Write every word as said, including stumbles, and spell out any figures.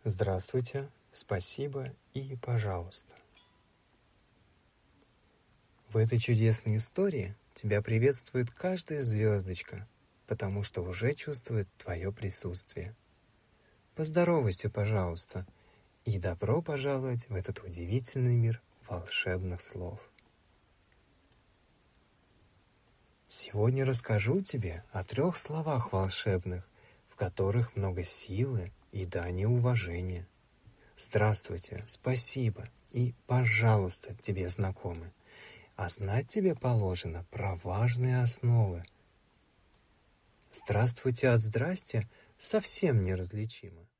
Здравствуйте, спасибо и пожалуйста. В этой чудесной истории тебя приветствует каждая звездочка, потому что уже чувствует твое присутствие. Поздоровайся, пожалуйста, и добро пожаловать в этот удивительный мир волшебных слов. Сегодня расскажу тебе о трех словах волшебных, в которых много силы и дани уважения. Здравствуйте, спасибо и пожалуйста тебе знакомы, а знать тебе положено про важные основы. Здравствуйте от здрасте совсем неразличимо.